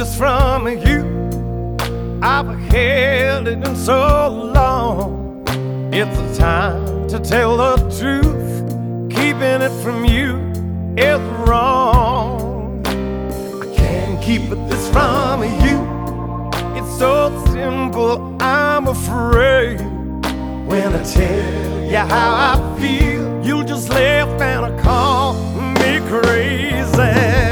this from you. I've held it in so long. It's a time to tell the truth. Keeping it from you is wrong. I can't keep this from you. It's so simple, I'm afraid. When I tell you how I feel, you'll just laugh and call me crazy.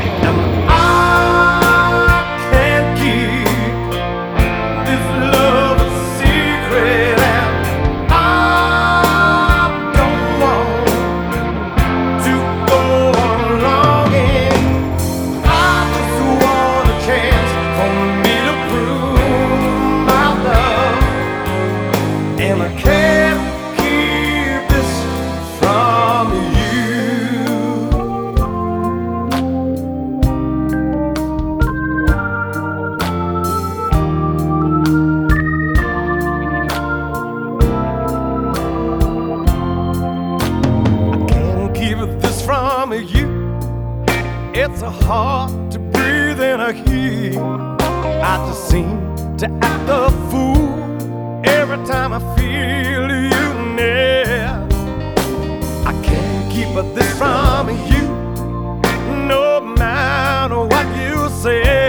From you, it's hard to breathe in a heat. I just seem to act a fool every time I feel you near. I can't keep this from you, no matter what you say.